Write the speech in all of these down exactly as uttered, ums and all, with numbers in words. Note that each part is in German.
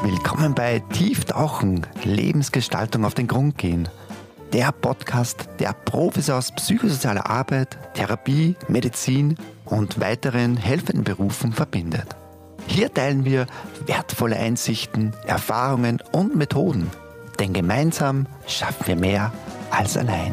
Willkommen bei Tieftauchen, Lebensgestaltung auf den Grund gehen. Der Podcast, der Profis aus psychosozialer Arbeit, Therapie, Medizin und weiteren helfenden Berufen verbindet. Hier teilen wir wertvolle Einsichten, Erfahrungen und Methoden, denn gemeinsam schaffen wir mehr als allein.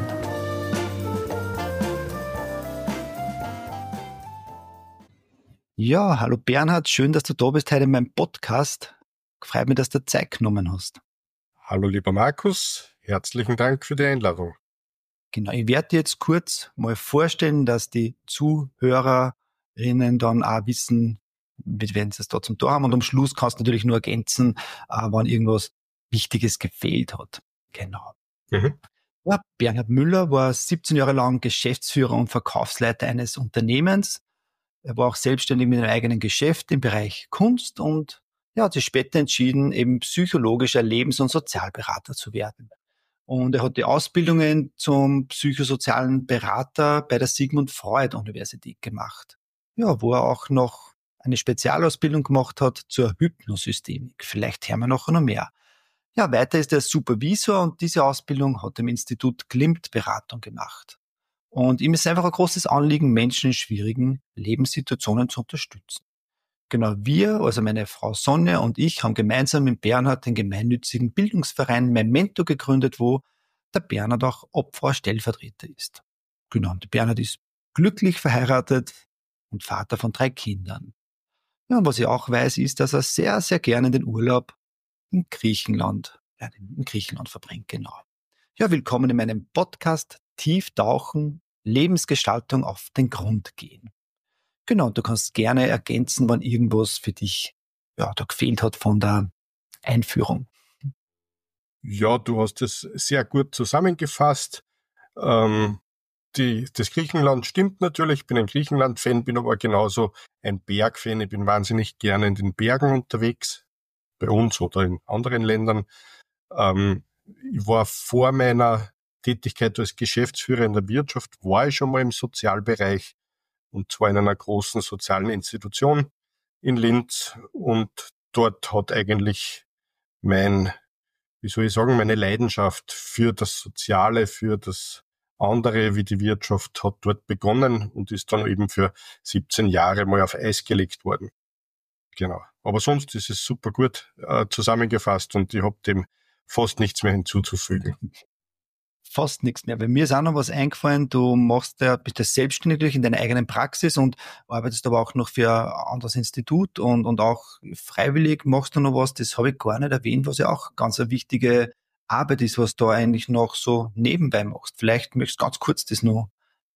Ja, hallo Bernhard, schön, dass du da bist heute in meinem Podcast. Freut mich, dass du Zeit genommen hast. Hallo lieber Markus, herzlichen Dank für die Einladung. Genau, ich werde dir jetzt kurz mal vorstellen, dass die Zuhörerinnen dann auch wissen, wenn sie es da zum Tor haben. Und am Schluss kannst du natürlich nur ergänzen, äh, wenn irgendwas Wichtiges gefehlt hat. Genau. Mhm. Ja, Bernhard Müller war siebzehn Jahre lang Geschäftsführer und Verkaufsleiter eines Unternehmens. Er war auch selbstständig mit einem eigenen Geschäft im Bereich Kunst und ja, hat sich später entschieden, eben psychologischer Lebens- und Sozialberater zu werden. Und er hat die Ausbildungen zum psychosozialen Berater bei der Sigmund Freud Universität gemacht. Ja, wo er auch noch eine Spezialausbildung gemacht hat zur Hypnosystemik. Vielleicht hören wir nachher noch mehr. Ja, weiter ist er Supervisor und diese Ausbildung hat im Institut Klimt Beratung gemacht. Und ihm ist einfach ein großes Anliegen, Menschen in schwierigen Lebenssituationen zu unterstützen. Genau, wir, also meine Frau Sonja und ich, haben gemeinsam mit Bernhard den gemeinnützigen Bildungsverein Memento gegründet, wo der Bernhard auch Opfer-Stellvertreter ist. Genau, und der Bernhard ist glücklich verheiratet und Vater von drei Kindern. Ja, und was ich auch weiß, ist, dass er sehr, sehr gerne den Urlaub in Griechenland, ja, in Griechenland verbringt, genau. Ja, willkommen in meinem Podcast Tieftauchen, Lebensgestaltung auf den Grund gehen. Genau, du kannst gerne ergänzen, wenn irgendwas für dich ja, da gefehlt hat von der Einführung. Ja, du hast es sehr gut zusammengefasst. Ähm, die, das Griechenland stimmt natürlich. Ich bin ein Griechenland-Fan, bin aber genauso ein Berg-Fan. Ich bin wahnsinnig gerne in den Bergen unterwegs, bei uns oder in anderen Ländern. Ähm, ich war vor meiner Tätigkeit als Geschäftsführer in der Wirtschaft, war ich schon mal im Sozialbereich. Und zwar in einer großen sozialen Institution in Linz. Und dort hat eigentlich mein, wie soll ich sagen, meine Leidenschaft für das Soziale, für das andere wie die Wirtschaft hat dort begonnen und ist dann eben für siebzehn Jahre mal auf Eis gelegt worden. Genau. Aber sonst ist es super gut äh, zusammengefasst und ich habe dem fast nichts mehr hinzuzufügen. Fast nichts mehr. Bei mir ist auch noch was eingefallen. Du machst ja, bist ja selbstständig natürlich in deiner eigenen Praxis und arbeitest aber auch noch für ein anderes Institut und, und auch freiwillig machst du noch was. Das habe ich gar nicht erwähnt, was ja auch ganz eine wichtige Arbeit ist, was du eigentlich noch so nebenbei machst. Vielleicht möchtest du ganz kurz das noch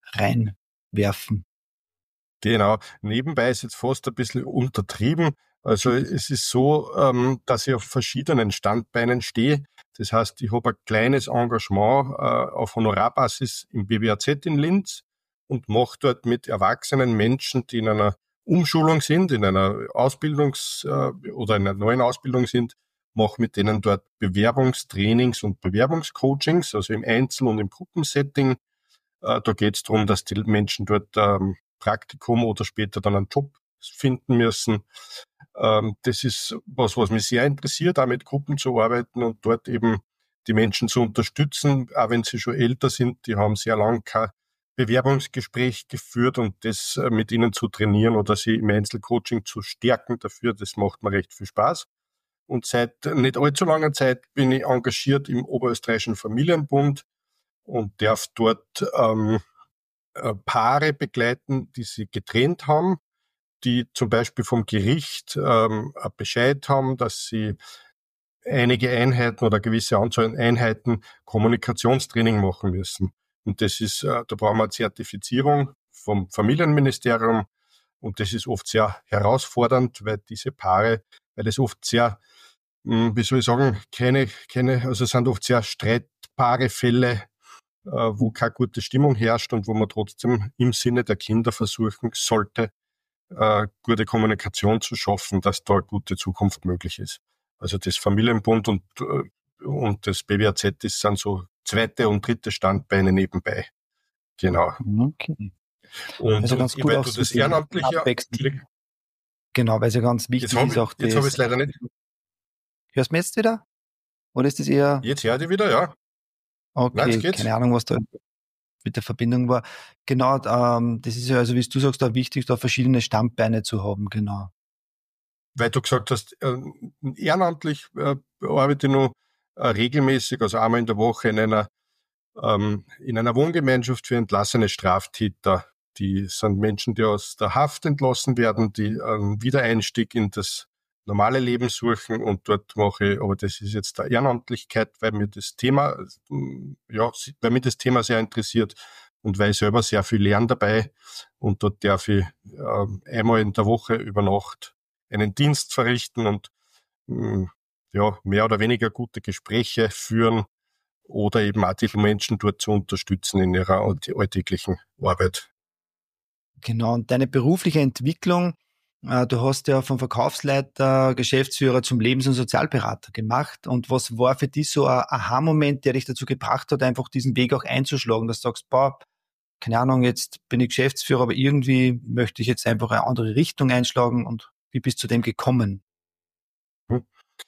reinwerfen. Genau. Nebenbei ist jetzt fast ein bisschen untertrieben. Also es ist so, ähm, dass ich auf verschiedenen Standbeinen stehe. Das heißt, ich habe ein kleines Engagement äh, auf Honorarbasis im B B A Z in Linz und mache dort mit erwachsenen Menschen, die in einer Umschulung sind, in einer Ausbildungs- äh, oder in einer neuen Ausbildung sind, mache mit denen dort Bewerbungstrainings und Bewerbungscoachings, also im Einzel- und im Gruppensetting. Äh, da geht es darum, dass die Menschen dort ähm, Praktikum oder später dann einen Job finden müssen. Ähm, das ist was, was mich sehr interessiert, auch mit Gruppen zu arbeiten und dort eben die Menschen zu unterstützen, auch wenn sie schon älter sind. Die haben sehr lange kein Bewerbungsgespräch geführt und das äh, mit ihnen zu trainieren oder sie im Einzelcoaching zu stärken dafür, das macht mir recht viel Spaß. Und seit nicht allzu langer Zeit bin ich engagiert im Oberösterreichischen Familienbund und darf dort ähm, Paare begleiten, die sie getrennt haben, die zum Beispiel vom Gericht ähm, ein Bescheid haben, dass sie einige Einheiten oder gewisse Anzahl an Einheiten Kommunikationstraining machen müssen. Und das ist, äh, da brauchen wir eine Zertifizierung vom Familienministerium und das ist oft sehr herausfordernd, weil diese Paare, weil es oft sehr, mh, wie soll ich sagen, keine, keine, also es sind oft sehr streitbare Fälle, wo keine gute Stimmung herrscht und wo man trotzdem im Sinne der Kinder versuchen sollte, äh, gute Kommunikation zu schaffen, dass da eine gute Zukunft möglich ist. Also das Familienbund und, und das B B A Z, das sind so zweite und dritte Standbeine nebenbei. Genau. Okay. Und, also ganz und gut weil auch du so das Ehrenamtliche... Genau, weil es ja ganz wichtig Jetzt habe ist auch ich, jetzt hab das... ich es leider nicht... Hörst du mich jetzt wieder? Oder ist das eher, Jetzt höre ich wieder, ja. Nein, jetzt okay, geht's. keine Ahnung, was da mit der Verbindung war. Genau, ähm, das ist ja, also wie du sagst, da wichtig, da verschiedene Standbeine zu haben, genau. Weil du gesagt hast, äh, ehrenamtlich äh, arbeite ich noch äh, regelmäßig, also einmal in der Woche in einer ähm, in einer Wohngemeinschaft für entlassene Straftäter. Die sind Menschen, die aus der Haft entlassen werden, die einen Wiedereinstieg in das normale Leben suchen, und dort mache ich, aber das ist jetzt der Ehrenamtlichkeit, weil mir das Thema, äh, ja, weil mich das Thema sehr interessiert und weil ich selber sehr viel lerne dabei, und dort darf ich äh, einmal in der Woche über Nacht einen Dienst verrichten und mh, ja, mehr oder weniger gute Gespräche führen oder eben auch die Menschen dort zu unterstützen in ihrer alltäglichen Arbeit. Genau, und deine berufliche Entwicklung, äh, du hast ja vom Verkaufsleiter, Geschäftsführer zum Lebens- und Sozialberater gemacht. Und was war für dich so ein Aha-Moment, der dich dazu gebracht hat, einfach diesen Weg auch einzuschlagen, dass du sagst, boah, keine Ahnung, jetzt bin ich Geschäftsführer, aber irgendwie möchte ich jetzt einfach eine andere Richtung einschlagen, und wie bist du zu dem gekommen? Hm.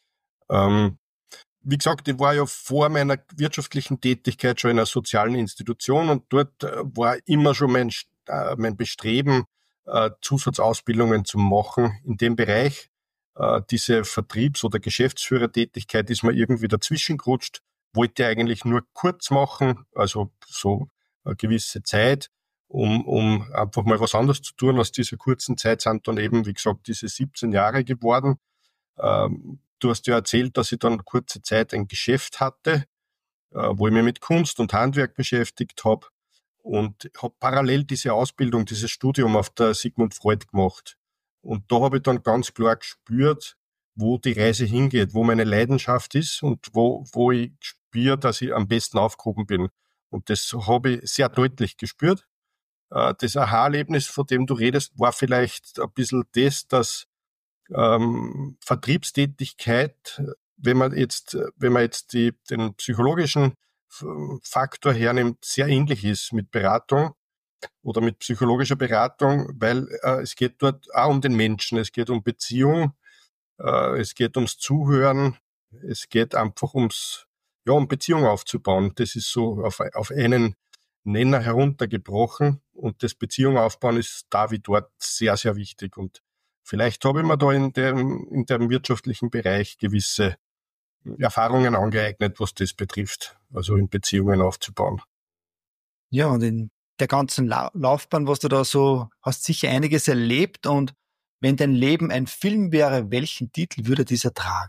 Ähm, wie gesagt, ich war ja vor meiner wirtschaftlichen Tätigkeit schon in einer sozialen Institution, und dort äh, war immer schon mein, äh, mein Bestreben, äh, Zusatzausbildungen zu machen in dem Bereich. Äh, diese Vertriebs- oder Geschäftsführertätigkeit ist mir irgendwie dazwischen gerutscht, wollte eigentlich nur kurz machen, also so eine gewisse Zeit, um, um einfach mal was anderes zu tun. Aus dieser kurzen Zeit sind dann eben, wie gesagt, diese siebzehn Jahre geworden. Ähm, du hast ja erzählt, dass ich dann kurze Zeit ein Geschäft hatte, äh, wo ich mich mit Kunst und Handwerk beschäftigt habe, und habe parallel diese Ausbildung, dieses Studium auf der Sigmund Freud gemacht. Und da habe ich dann ganz klar gespürt, wo die Reise hingeht, wo meine Leidenschaft ist und wo, wo ich spüre, dass ich am besten aufgehoben bin. Und das habe ich sehr deutlich gespürt. Äh, Das Aha-Erlebnis, von dem du redest, war vielleicht ein bisschen das, dass ähm, Vertriebstätigkeit, wenn man jetzt, wenn man jetzt die, den psychologischen Faktor hernimmt, sehr ähnlich ist mit Beratung oder mit psychologischer Beratung, weil äh, es geht dort auch um den Menschen, es geht um Beziehung, äh, es geht ums Zuhören, es geht einfach ums, ja, um Beziehung aufzubauen. Das ist so auf, auf einen Nenner heruntergebrochen, und das Beziehung aufbauen ist da wie dort sehr, sehr wichtig, und vielleicht habe ich mir da in dem, in dem wirtschaftlichen Bereich gewisse Erfahrungen angeeignet, was das betrifft, also in Beziehungen aufzubauen. Ja, und in der ganzen La Laufbahn, was du da so, hast sicher einiges erlebt, und wenn dein Leben ein Film wäre, welchen Titel würde dieser tragen?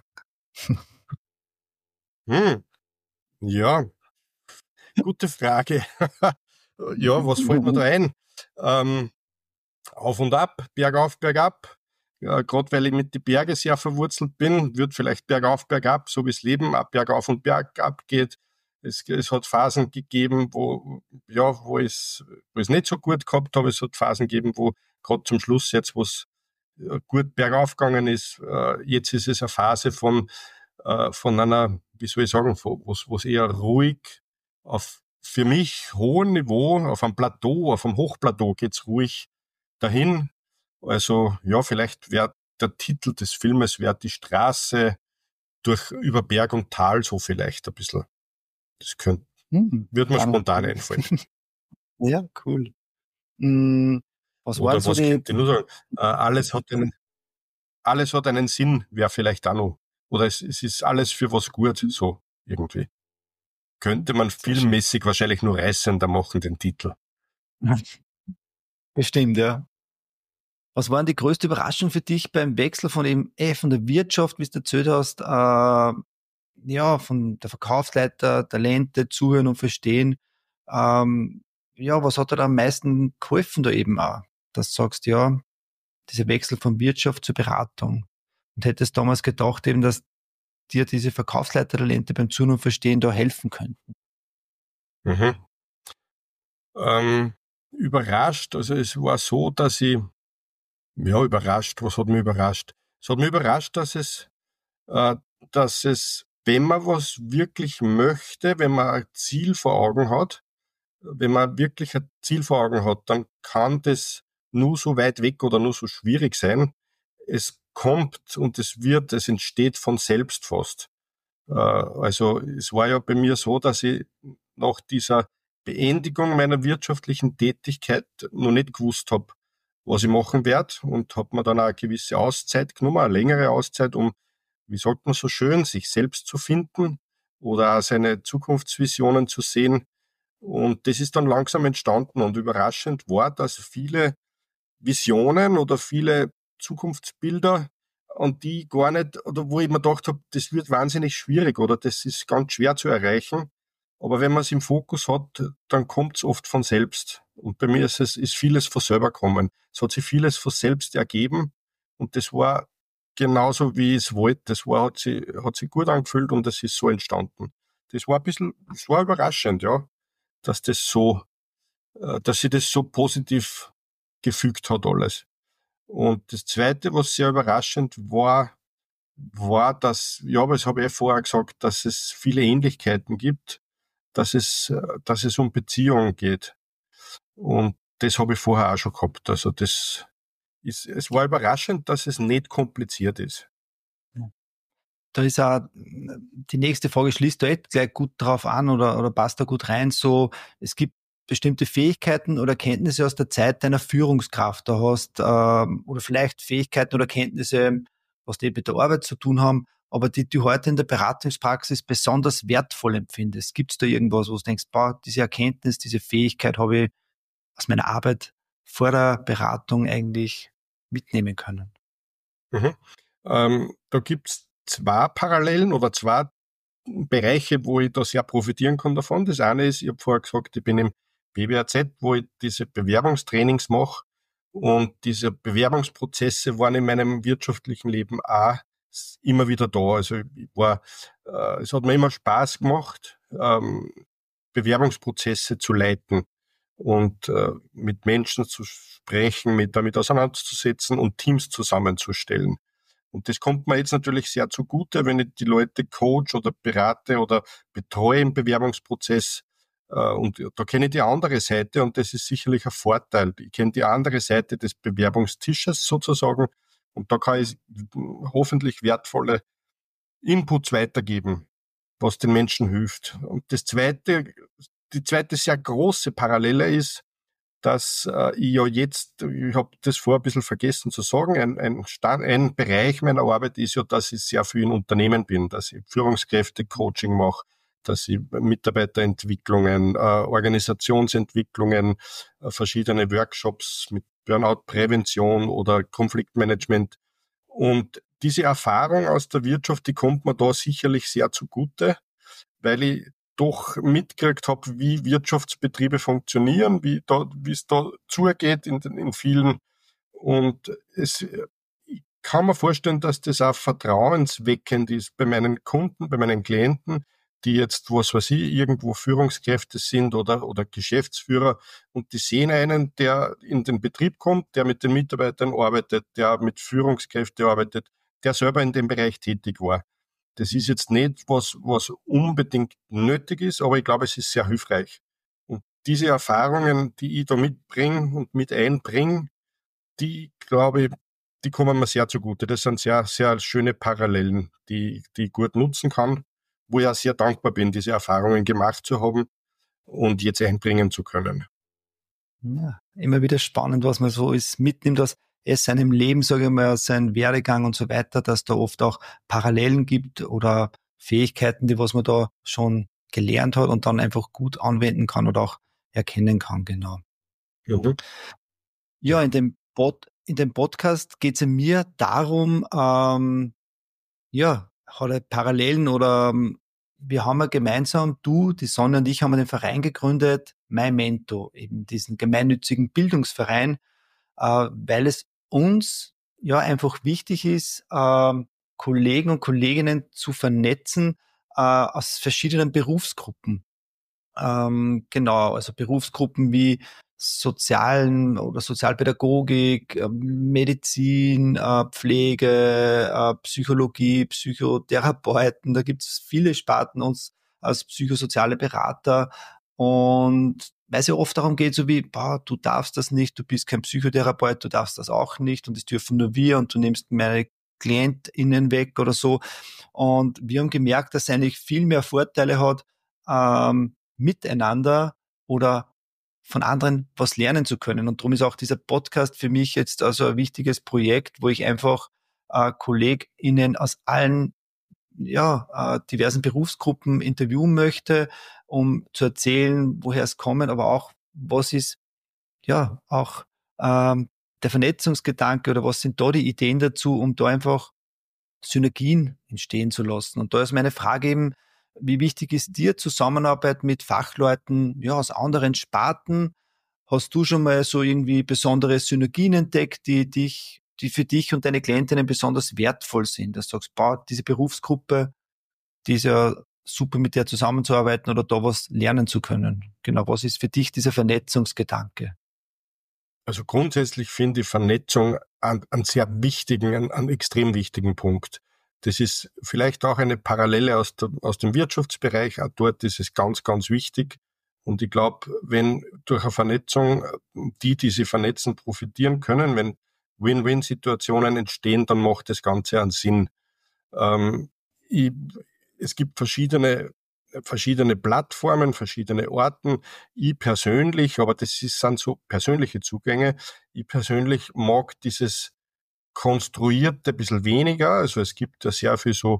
Hm, ja, gute Frage. Ja, was fällt mir da ein? Ähm, auf und ab, bergauf, bergab. Ja, gerade weil ich mit den Bergen sehr verwurzelt bin, wird vielleicht bergauf, bergab, so wie das Leben ab bergauf und bergab geht. Es, es hat Phasen gegeben, wo, ja, wo es, wo es nicht so gut gehabt habe. Es hat Phasen gegeben, wo gerade zum Schluss jetzt, wo es äh, gut bergauf gegangen ist, äh, jetzt ist es eine Phase von, äh, von einer, wie soll ich sagen, wo es eher ruhig auf für mich hohem Niveau, auf einem Plateau, auf einem Hochplateau geht's ruhig dahin. Also ja, vielleicht wäre der Titel des Filmes wäre die Straße durch über Berg und Tal, so vielleicht ein bisschen. Das könnte, Hm, wird mir spannend. spontan einfallen. Ja, cool. Hm, was waren Oder so was die, könnte ich nur sagen? Äh, alles hat einen, alles hat einen Sinn, wäre vielleicht auch noch. Oder es, es ist alles für was gut, so irgendwie. Könnte man sehr schön. filmmäßig wahrscheinlich nur reißender machen, den Titel. Bestimmt, ja. Was war denn die größte Überraschung für dich beim Wechsel von eben, eh, von der Wirtschaft, wie du erzählt hast, äh, ja, von der Verkaufsleiter, Talente, Zuhören und Verstehen. Ähm, ja, was hat dir da am meisten geholfen da eben auch? Dass du sagst, ja, dieser Wechsel von Wirtschaft zur Beratung. Und hättest damals gedacht eben, dass dir diese Verkaufsleiter-Talente beim Zuhören und Verstehen da helfen könnten? Mhm. Ähm, überrascht, also es war so, dass ich, ja, überrascht, was hat mich überrascht? Es hat mich überrascht, dass es, äh, dass es, wenn man was wirklich möchte, wenn man ein Ziel vor Augen hat, wenn man wirklich ein Ziel vor Augen hat, dann kann das nur so weit weg oder nur so schwierig sein. Es kommt und es wird, es entsteht von selbst fast. Äh, also es war ja bei mir so, dass ich nach dieser Beendigung meiner wirtschaftlichen Tätigkeit noch nicht gewusst habe, was ich machen werde, und habe mir dann auch eine gewisse Auszeit genommen, eine längere Auszeit, um, wie sagt man so schön, sich selbst zu finden oder auch seine Zukunftsvisionen zu sehen. Und das ist dann langsam entstanden, und überraschend war, dass viele Visionen oder viele Zukunftsbilder, an die gar nicht, oder wo ich mir gedacht habe, das wird wahnsinnig schwierig oder das ist ganz schwer zu erreichen. Aber wenn man es im Fokus hat, dann kommt es oft von selbst. Und bei mir ist es ist vieles von selber gekommen. Es hat sich vieles von selbst ergeben, und das war genauso, wie ich es wollte. Das war, hat sich, hat sich gut angefühlt, und das ist so entstanden. Das war ein bisschen, das war überraschend, ja, dass das so, äh, dass sich das so positiv gefügt hat alles. Und das Zweite, was sehr überraschend war, war, dass, ja, aber das habe ich eh vorher gesagt, dass es viele Ähnlichkeiten gibt, dass es, äh, dass es um Beziehungen geht. Und das habe ich vorher auch schon gehabt. Also das ist, es war überraschend, dass es nicht kompliziert ist. Da ist auch, die nächste Frage schließt da echt gleich gut drauf an oder, oder passt da gut rein. So, es gibt bestimmte Fähigkeiten oder Kenntnisse aus der Zeit deiner Führungskraft da hast, ähm, oder vielleicht Fähigkeiten oder Kenntnisse, was die mit der Arbeit zu tun haben, aber die du heute in der Beratungspraxis besonders wertvoll empfindest. Gibt es da irgendwas, wo du denkst, boah, diese Erkenntnis, diese Fähigkeit habe ich aus meiner Arbeit vor der Beratung eigentlich mitnehmen können? Mhm. Ähm, da gibt's zwei Parallelen oder zwei Bereiche, wo ich da sehr profitieren kann davon. Das eine ist, ich habe vorher gesagt, ich bin im B W A Z, wo ich diese Bewerbungstrainings mache, und diese Bewerbungsprozesse waren in meinem wirtschaftlichen Leben auch immer wieder da. Also ich war, äh, es hat mir immer Spaß gemacht, ähm, Bewerbungsprozesse zu leiten und äh, mit Menschen zu sprechen, mit damit auseinanderzusetzen und Teams zusammenzustellen. Und das kommt mir jetzt natürlich sehr zugute, wenn ich die Leute coach oder berate oder betreue im Bewerbungsprozess. Äh, und da kenne ich die andere Seite, und das ist sicherlich ein Vorteil. Ich kenne die andere Seite des Bewerbungstisches sozusagen, und da kann ich hoffentlich wertvolle Inputs weitergeben, was den Menschen hilft. Und das zweite, die zweite sehr große Parallele ist, dass äh, ich ja jetzt, ich habe das vorher ein bisschen vergessen zu sagen, ein, ein, Stand, ein Bereich meiner Arbeit ist ja, dass ich sehr viel in Unternehmen bin, dass ich Führungskräfte-Coaching mache, dass ich Mitarbeiterentwicklungen, äh, Organisationsentwicklungen, äh, verschiedene Workshops mit Burnout-Prävention oder Konfliktmanagement. Und diese Erfahrung aus der Wirtschaft, die kommt mir da sicherlich sehr zugute, weil ich doch mitgekriegt habe, wie Wirtschaftsbetriebe funktionieren, wie da, wie es da zugeht in, in vielen. Und es, ich kann mir vorstellen, dass das auch vertrauensweckend ist bei meinen Kunden, bei meinen Klienten, die jetzt, was weiß ich, irgendwo Führungskräfte sind oder, oder Geschäftsführer, und die sehen einen, der in den Betrieb kommt, der mit den Mitarbeitern arbeitet, der mit Führungskräften arbeitet, der selber in dem Bereich tätig war. Das ist jetzt nicht was, was unbedingt nötig ist, aber ich glaube, es ist sehr hilfreich. Und diese Erfahrungen, die ich da mitbringe und mit einbringe, die, glaube ich, die kommen mir sehr zugute. Das sind sehr, sehr schöne Parallelen, die, die ich gut nutzen kann, wo ich auch sehr dankbar bin, diese Erfahrungen gemacht zu haben und jetzt einbringen zu können. Ja, immer wieder spannend, was man so ist, mitnimmt aus es seinem Leben, sage ich mal, aus seinem Werdegang und so weiter, dass da oft auch Parallelen gibt oder Fähigkeiten, die was man da schon gelernt hat und dann einfach gut anwenden kann oder auch erkennen kann, genau. Mhm. Ja, in dem Pod, in dem Podcast geht es ja mir darum, ähm, ja, hat er Parallelen oder ähm, wir haben ja gemeinsam, du, die Sonne und ich haben den Verein gegründet, Mein Mento, eben diesen gemeinnützigen Bildungsverein, äh, weil es uns ja einfach wichtig ist, ähm, Kollegen und Kolleginnen zu vernetzen äh, aus verschiedenen Berufsgruppen. Ähm, genau, also Berufsgruppen wie Sozialen oder Sozialpädagogik, äh, Medizin, äh, Pflege, äh, Psychologie, Psychotherapeuten, da gibt's viele Sparten uns als psychosoziale Berater. Und weil es ja oft darum geht, so wie, boah, du darfst das nicht, du bist kein Psychotherapeut, du darfst das auch nicht und das dürfen nur wir und du nimmst meine KlientInnen weg oder so. Und wir haben gemerkt, dass es eigentlich viel mehr Vorteile hat, ähm, miteinander oder von anderen was lernen zu können. Und darum ist auch dieser Podcast für mich jetzt also ein wichtiges Projekt, wo ich einfach äh, KollegInnen aus allen ja, äh, diversen Berufsgruppen interviewen möchte, um zu erzählen, woher es kommen, aber auch, was ist ja auch ähm, der Vernetzungsgedanke oder was sind da die Ideen dazu, um da einfach Synergien entstehen zu lassen. Und da ist meine Frage eben, wie wichtig ist dir Zusammenarbeit mit Fachleuten ja, aus anderen Sparten? Hast du schon mal so irgendwie besondere Synergien entdeckt, die dich, die für dich und deine Klientinnen besonders wertvoll sind? Dass du sagst, boah, diese Berufsgruppe, die ist ja super, mit der zusammenzuarbeiten oder da was lernen zu können. Genau, was ist für dich dieser Vernetzungsgedanke? Also grundsätzlich finde ich Vernetzung einen, einen sehr wichtigen, einen, einen extrem wichtigen Punkt. Das ist vielleicht auch eine Parallele aus, der, aus dem Wirtschaftsbereich. Auch dort ist es ganz, ganz wichtig. Und ich glaube, wenn durch eine Vernetzung die, die sich vernetzen, profitieren können, wenn Win-Win-Situationen entstehen, dann macht das Ganze einen Sinn. Ähm, ich, es gibt verschiedene verschiedene Plattformen, verschiedene Orten. Ich persönlich, aber das ist, sind so persönliche Zugänge, ich persönlich mag dieses Konstruierte ein bisschen weniger. Also es gibt ja sehr viel so,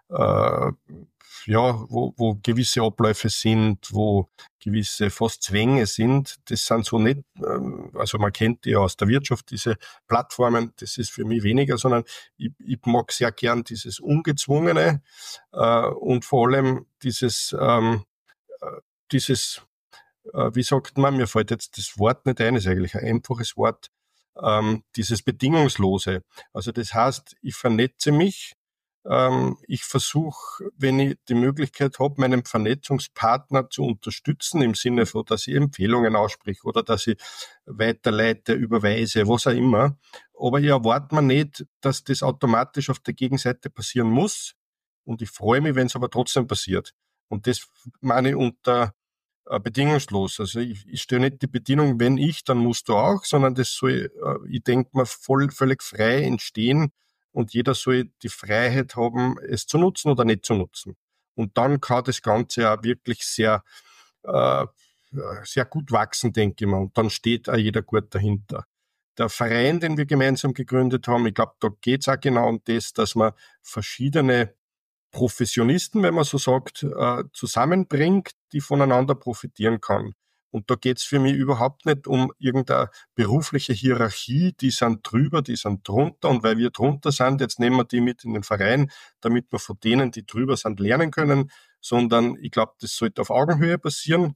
äh, ja, wo, wo gewisse Abläufe sind, wo gewisse fast Zwänge sind. Das sind so nicht, ähm, also man kennt die ja aus der Wirtschaft, diese Plattformen, das ist für mich weniger, sondern ich, ich mag sehr gern dieses Ungezwungene äh, und vor allem dieses, ähm, äh, dieses, äh, wie sagt man, mir fällt jetzt das Wort nicht ein, ist eigentlich ein einfaches Wort, ähm, dieses Bedingungslose. Also das heißt, ich vernetze mich, ähm, ich versuche, wenn ich die Möglichkeit habe, meinen Vernetzungspartner zu unterstützen, im Sinne von, dass ich Empfehlungen ausspreche oder dass ich weiterleite, überweise, was auch immer. Aber ich erwarte mir nicht, dass das automatisch auf der Gegenseite passieren muss. Und ich freue mich, wenn es aber trotzdem passiert. Und das meine ich unter äh, bedingungslos. Also ich, ich stelle nicht die Bedingung, wenn ich, dann musst du auch, sondern das soll, äh, ich denke mal, voll, völlig frei entstehen und jeder soll die Freiheit haben, es zu nutzen oder nicht zu nutzen. Und dann kann das Ganze auch wirklich sehr, äh, sehr gut wachsen, denke ich mal. Und dann steht auch jeder gut dahinter. Der Verein, den wir gemeinsam gegründet haben, ich glaube, da geht es auch genau um das, dass man verschiedene Professionisten, wenn man so sagt, äh, zusammenbringt, die voneinander profitieren kann. Und da geht's für mich überhaupt nicht um irgendeine berufliche Hierarchie, die sind drüber, die sind drunter und weil wir drunter sind, jetzt nehmen wir die mit in den Verein, damit wir von denen, die drüber sind, lernen können, sondern ich glaube, das sollte auf Augenhöhe passieren.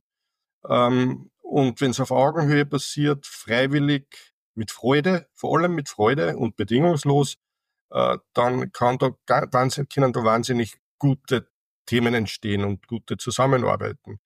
Ähm, und wenn es auf Augenhöhe passiert, freiwillig, mit Freude, vor allem mit Freude und bedingungslos, äh, dann kann da, können da wahnsinnig gute Themen entstehen und gute Zusammenarbeiten.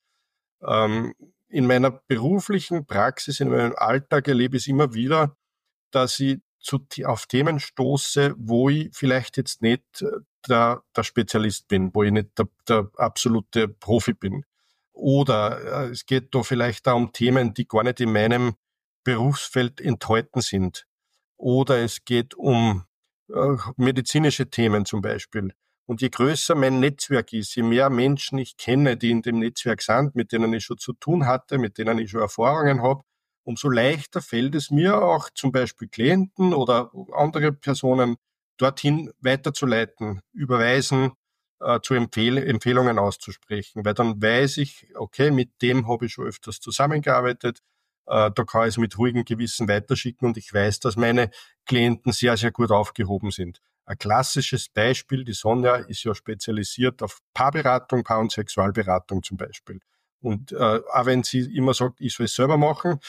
Ähm, in meiner beruflichen Praxis, in meinem Alltag erlebe ich es immer wieder, dass ich zu, auf Themen stoße, wo ich vielleicht jetzt nicht der, der Spezialist bin, wo ich nicht der, der absolute Profi bin. Oder äh, es geht da vielleicht auch um Themen, die gar nicht in meinem Berufsfeld enthalten sind. Oder es geht um äh, medizinische Themen zum Beispiel. Und je größer mein Netzwerk ist, je mehr Menschen ich kenne, die in dem Netzwerk sind, mit denen ich schon zu tun hatte, mit denen ich schon Erfahrungen habe, umso leichter fällt es mir auch zum Beispiel Klienten oder andere Personen dorthin weiterzuleiten, überweisen, äh, zu Empfehl- Empfehlungen auszusprechen, weil dann weiß ich, okay, mit dem habe ich schon öfters zusammengearbeitet, äh, da kann ich es mit ruhigem Gewissen weiterschicken und ich weiß, dass meine Klienten sehr, sehr gut aufgehoben sind. Ein klassisches Beispiel, die Sonja ist ja spezialisiert auf Paarberatung, Paar- und Sexualberatung zum Beispiel. Und äh, auch wenn sie immer sagt, ich soll es selber machen,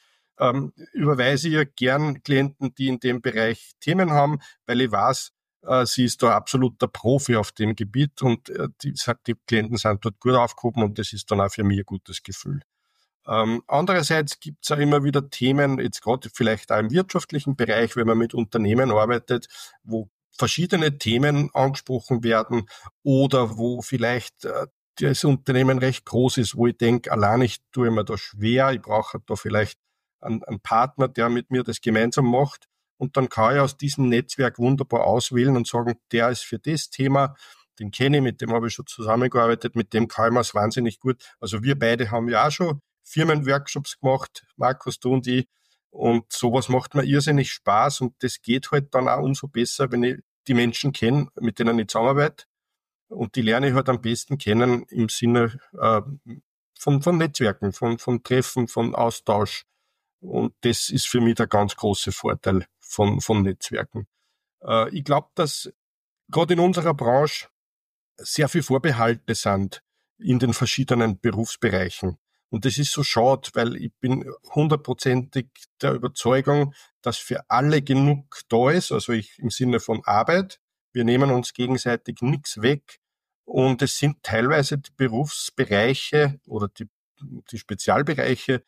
ähm, überweise ich ja gern Klienten, die in dem Bereich Themen haben, weil ich weiß, äh, sie ist da absoluter Profi auf dem Gebiet und äh, die, die Klienten sind dort gut aufgehoben und das ist dann auch für mich ein gutes Gefühl. Ähm, andererseits gibt es auch immer wieder Themen, jetzt gerade vielleicht auch im wirtschaftlichen Bereich, wenn man mit Unternehmen arbeitet, wo verschiedene Themen angesprochen werden oder wo vielleicht äh, das Unternehmen recht groß ist, wo ich denke, allein ich tue mir da schwer, ich brauche da vielleicht einen, einen Partner, der mit mir das gemeinsam macht. und dann kann ich aus diesem Netzwerk wunderbar auswählen und sagen, der ist für das Thema, den kenne ich, mit dem habe ich schon zusammengearbeitet, mit dem kann ich mir es wahnsinnig gut. Also wir beide haben ja auch schon Firmenworkshops gemacht, Markus, du und ich, und sowas macht mir irrsinnig Spaß und das geht halt dann auch umso besser, wenn ich die Menschen kenne, mit denen ich zusammenarbeite, und die lerne ich halt am besten kennen im Sinne äh, von, von Netzwerken, von, von Treffen, von Austausch. Und das ist für mich der ganz große Vorteil von, von Netzwerken. Äh, ich glaube, dass gerade in unserer Branche sehr viel Vorbehalte sind in den verschiedenen Berufsbereichen. Und das ist so schade, weil ich bin hundertprozentig der Überzeugung, dass für alle genug da ist, also ich im Sinne von Arbeit. Wir nehmen uns gegenseitig nichts weg. Und es sind teilweise die Berufsbereiche oder die, die Spezialbereiche,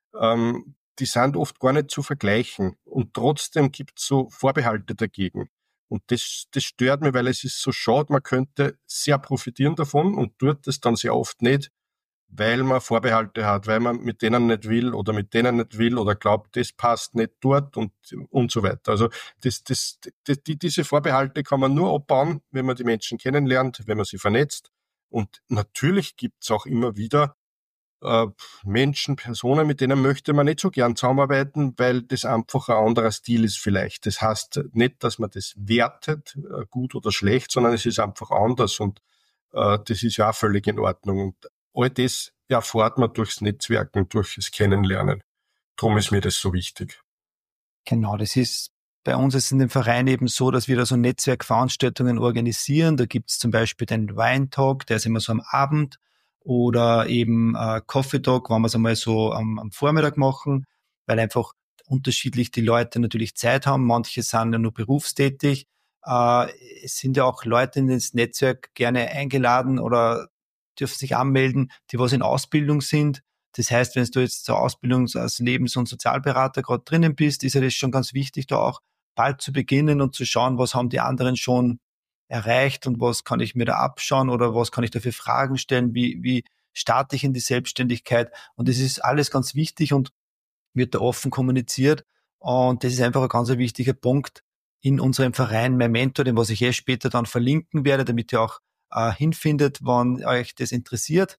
ähm, die sind oft gar nicht zu vergleichen. Und trotzdem gibt es so Vorbehalte dagegen. Und das, das stört mich, weil es ist so schade, man könnte sehr profitieren davon und tut das dann sehr oft nicht, weil man Vorbehalte hat, weil man mit denen nicht will oder mit denen nicht will oder glaubt, das passt nicht dort und, und so weiter. Also das, das, das, die, diese Vorbehalte kann man nur abbauen, wenn man die Menschen kennenlernt, wenn man sie vernetzt. Und natürlich gibt's auch immer wieder äh, Menschen, Personen, mit denen möchte man nicht so gern zusammenarbeiten, weil das einfach ein anderer Stil ist vielleicht. Das heißt nicht, dass man das wertet, äh, gut oder schlecht, sondern es ist einfach anders und äh, das ist ja auch völlig in Ordnung. Und all das erfährt man durchs Netzwerken, durchs Kennenlernen. Darum ist mir das so wichtig. Genau, das ist bei uns ist in dem Verein eben so, dass wir da so Netzwerkveranstaltungen organisieren. Da gibt's zum Beispiel den Wine Talk, der ist immer so am Abend, oder eben äh, Coffee Talk, wenn wir es einmal so am, am Vormittag machen, weil einfach unterschiedlich die Leute natürlich Zeit haben. Manche sind ja nur berufstätig. Äh, es sind ja auch Leute in das Netzwerk gerne eingeladen oder dürfen sich anmelden, die was in Ausbildung sind. Das heißt, wenn du jetzt zur Ausbildung als Lebens- und Sozialberater gerade drinnen bist, ist ja das schon ganz wichtig, da auch bald zu beginnen und zu schauen, was haben die anderen schon erreicht und was kann ich mir da abschauen oder was kann ich da für Fragen stellen, wie, wie starte ich in die Selbstständigkeit. Und das ist alles ganz wichtig und wird da offen kommuniziert. Und das ist einfach ein ganz wichtiger Punkt in unserem Verein, mein Mentor, den was ich eh später dann verlinken werde, damit ihr auch äh, hinfindet, wann euch das interessiert.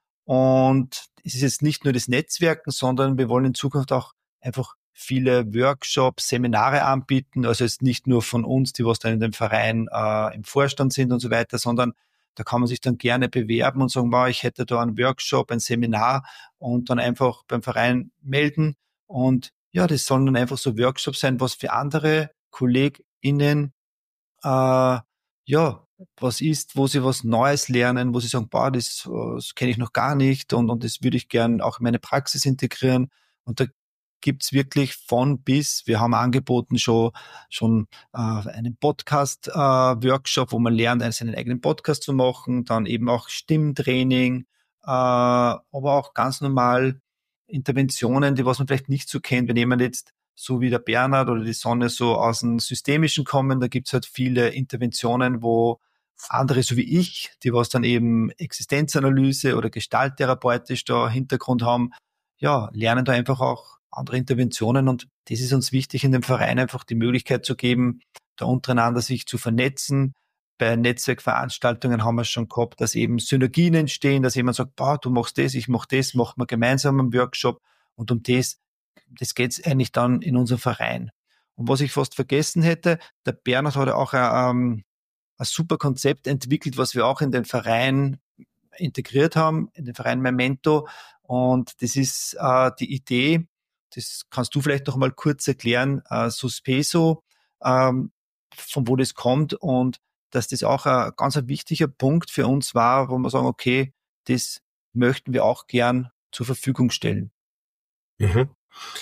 Und es ist jetzt nicht nur das Netzwerken, sondern wir wollen in Zukunft auch einfach viele Workshops, Seminare anbieten. Also jetzt nicht nur von uns, die was dann in dem Verein äh, im Vorstand sind und so weiter, sondern da kann man sich dann gerne bewerben und sagen, wow, ich hätte da einen Workshop, ein Seminar und dann einfach beim Verein melden. Und ja, das sollen dann einfach so Workshops sein, was für andere KollegInnen äh, ja, was ist, wo sie was Neues lernen, wo sie sagen, boah, das, das kenne ich noch gar nicht und, und das würde ich gern auch in meine Praxis integrieren. Und da gibt's wirklich von bis. Wir haben angeboten schon schon äh, einen Podcast-Workshop, äh, wo man lernt, seinen eigenen Podcast zu machen, dann eben auch Stimmtraining, äh, aber auch ganz normal Interventionen, die was man vielleicht nicht so kennt. Wir nehmen jetzt so wie der Bernhard oder die Sonne so aus dem Systemischen kommen, da gibt's halt viele Interventionen, wo andere, so wie ich, die was dann eben Existenzanalyse oder gestalttherapeutisch da Hintergrund haben, ja, lernen da einfach auch andere Interventionen und das ist uns wichtig, in dem Verein einfach die Möglichkeit zu geben, da untereinander sich zu vernetzen. Bei Netzwerkveranstaltungen haben wir schon gehabt, dass eben Synergien entstehen, dass jemand sagt, boah, du machst das, ich mach das, machen wir gemeinsam einen Workshop und um das das geht's eigentlich dann in unserem Verein. Und was ich fast vergessen hätte, der Bernhard hat ja auch ein, ähm, ein super Konzept entwickelt, was wir auch in den Verein integriert haben, in den Verein Memento. Und das ist äh, die Idee, das kannst du vielleicht noch mal kurz erklären, äh, Suspeso, ähm, von wo das kommt und dass das auch ein ganz ein wichtiger Punkt für uns war, wo wir sagen, okay, das möchten wir auch gern zur Verfügung stellen. Mhm.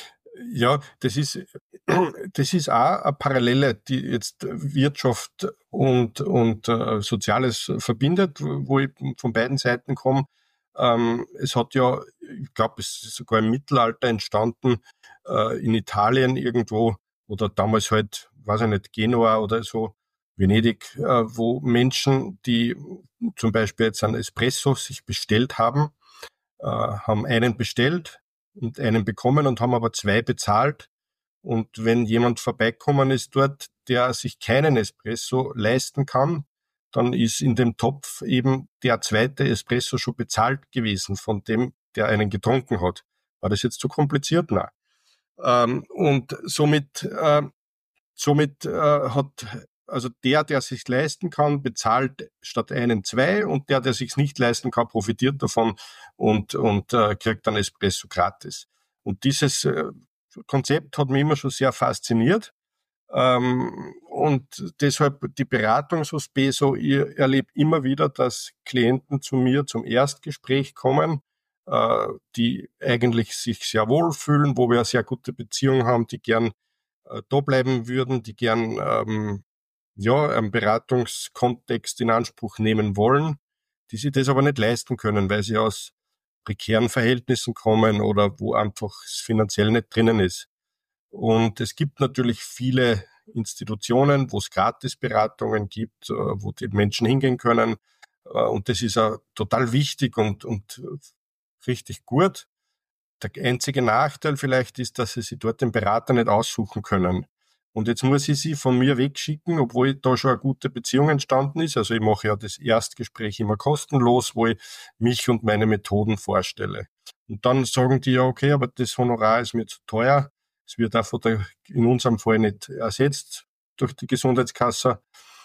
Ja, das ist, das ist auch eine Parallele, die jetzt Wirtschaft und, und äh, Soziales verbindet, wo ich von beiden Seiten komme. Ähm, es hat ja, ich glaube, es ist sogar im Mittelalter entstanden, äh, in Italien irgendwo, oder damals halt, weiß ich nicht, Genua oder so, Venedig, äh, wo Menschen, die zum Beispiel jetzt einen Espresso sich bestellt haben, äh, haben einen bestellt und einen bekommen und haben aber zwei bezahlt. Und wenn jemand vorbeikommen ist dort, der sich keinen Espresso leisten kann, dann ist in dem Topf eben der zweite Espresso schon bezahlt gewesen von dem, der einen getrunken hat. War das jetzt zu kompliziert? Nein. Ähm, und somit, äh, somit äh, hat also der, der sich leisten kann, bezahlt statt einen zwei, und der, der sich nicht leisten kann, profitiert davon und und äh, kriegt dann Espresso gratis. Und dieses äh, Konzept hat mich immer schon sehr fasziniert. Ähm, und deshalb die Beratung so Speso, ich erlebe immer wieder, dass Klienten zu mir zum Erstgespräch kommen, äh, die eigentlich sich sehr wohlfühlen, wo wir eine sehr gute Beziehung haben, die gern äh, da bleiben würden, die gern ähm, ja, einen Beratungskontext in Anspruch nehmen wollen, die sich das aber nicht leisten können, weil sie aus prekären Verhältnissen kommen oder wo einfach es finanziell nicht drinnen ist. Und es gibt natürlich viele Institutionen, wo es Gratisberatungen gibt, äh, wo die Menschen hingehen können. Äh, Und das ist auch total wichtig und, und richtig gut. Der einzige Nachteil vielleicht ist, dass sie sich dort den Berater nicht aussuchen können. Und jetzt muss ich sie von mir wegschicken, obwohl da schon eine gute Beziehung entstanden ist. Also ich mache ja das Erstgespräch immer kostenlos, wo ich mich und meine Methoden vorstelle. Und dann sagen die ja, okay, aber das Honorar ist mir zu teuer. Es wird auch von der, in unserem Fall nicht ersetzt durch die Gesundheitskasse.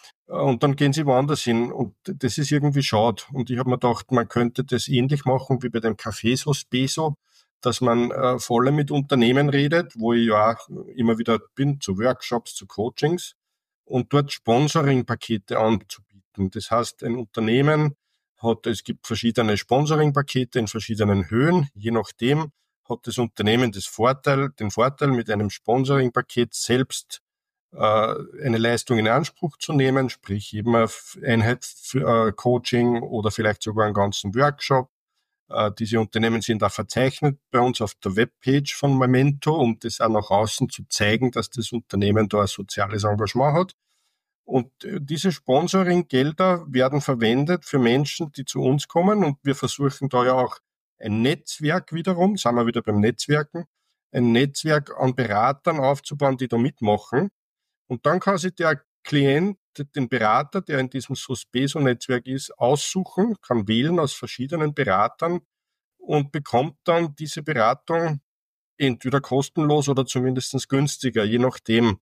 Und dann gehen sie woanders hin. Und das ist irgendwie schade. Und ich habe mir gedacht, man könnte das ähnlich machen wie bei dem Café so Speso, dass man äh, vor allem mit Unternehmen redet, wo ich ja auch immer wieder bin, zu Workshops, zu Coachings, und dort Sponsoring-Pakete anzubieten. Das heißt, ein Unternehmen hat, es gibt verschiedene Sponsoring-Pakete in verschiedenen Höhen. Je nachdem hat das Unternehmen das Vorteil, den Vorteil, mit einem Sponsoring-Paket selbst äh, eine Leistung in Anspruch zu nehmen, sprich eben eine Einheit für äh, Coaching oder vielleicht sogar einen ganzen Workshop. Diese Unternehmen sind auch verzeichnet bei uns auf der Webpage von Memento, um das auch nach außen zu zeigen, dass das Unternehmen da ein soziales Engagement hat. Und diese Sponsoring-Gelder werden verwendet für Menschen, die zu uns kommen, und wir versuchen da ja auch ein Netzwerk wiederum, sind wir wieder beim Netzwerken, ein Netzwerk an Beratern aufzubauen, die da mitmachen. Und dann kann sich der Klient den Berater, der in diesem Suspeso-Netzwerk ist, aussuchen, kann wählen aus verschiedenen Beratern und bekommt dann diese Beratung entweder kostenlos oder zumindest günstiger, je nachdem.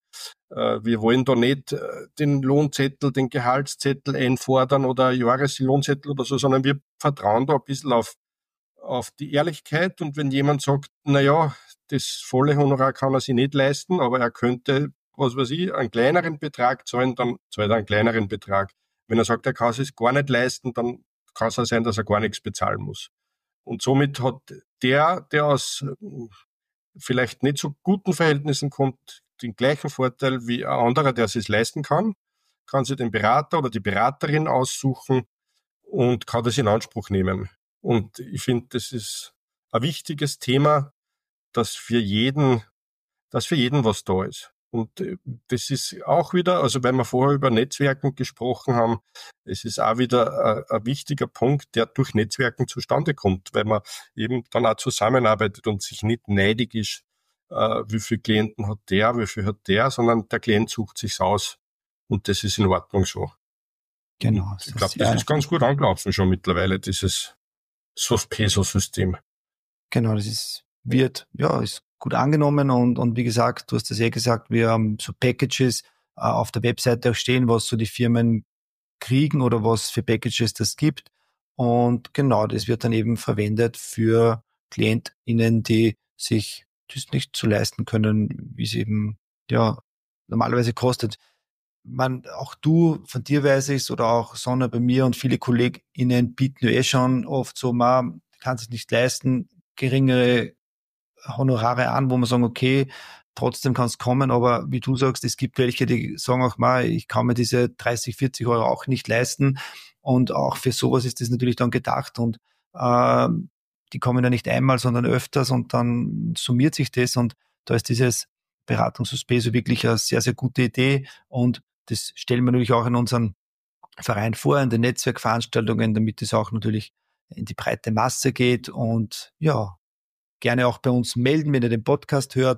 Wir wollen da nicht den Lohnzettel, den Gehaltszettel einfordern oder Jahreslohnzettel oder so, sondern wir vertrauen da ein bisschen auf, auf die Ehrlichkeit. Und wenn jemand sagt, na ja, das volle Honorar kann er sich nicht leisten, aber er könnte, was weiß ich, einen kleineren Betrag zahlen, dann zahlt er einen kleineren Betrag. Wenn er sagt, er kann es sich gar nicht leisten, dann kann es auch sein, dass er gar nichts bezahlen muss. Und somit hat der, der aus vielleicht nicht so guten Verhältnissen kommt, den gleichen Vorteil wie ein anderer, der es sich leisten kann, kann sich den Berater oder die Beraterin aussuchen und kann das in Anspruch nehmen. Und ich finde, das ist ein wichtiges Thema, dass für jeden, dass für jeden was da ist. Und das ist auch wieder, also weil wir vorher über Netzwerken gesprochen haben, es ist auch wieder ein, ein wichtiger Punkt, der durch Netzwerken zustande kommt, weil man eben dann auch zusammenarbeitet und sich nicht neidig ist, äh, wie viele Klienten hat der, wie viel hat der, sondern der Klient sucht sich's aus, und das ist in Ordnung so. Genau. Ich glaube, das ist ganz gut angelaufen schon mittlerweile, dieses Suspeso-System. Genau, das ist, wird, ja, ist gut angenommen, und, und wie gesagt, du hast das eh gesagt, wir haben so Packages äh, auf der Webseite auch stehen, was so die Firmen kriegen oder was für Packages das gibt. Und genau, das wird dann eben verwendet für KlientInnen, die sich das nicht so leisten können, wie es eben, ja, normalerweise kostet. Man, auch du, von dir weiß ich's, oder auch Sonne bei mir, und viele KollegInnen bieten ja eh schon oft so, man kann sich nicht leisten, geringere Honorare an, wo man sagen, okay, trotzdem kann es kommen, aber wie du sagst, es gibt welche, die sagen auch mal, ich kann mir diese dreißig, vierzig Euro auch nicht leisten, und auch für sowas ist das natürlich dann gedacht, und äh, die kommen ja nicht einmal, sondern öfters, und dann summiert sich das, und da ist dieses Beratungsspeso wirklich eine sehr, sehr gute Idee, und das stellen wir natürlich auch in unseren Verein vor, in den Netzwerkveranstaltungen, damit es auch natürlich in die breite Masse geht, und ja, gerne auch bei uns melden, wenn ihr den Podcast hört.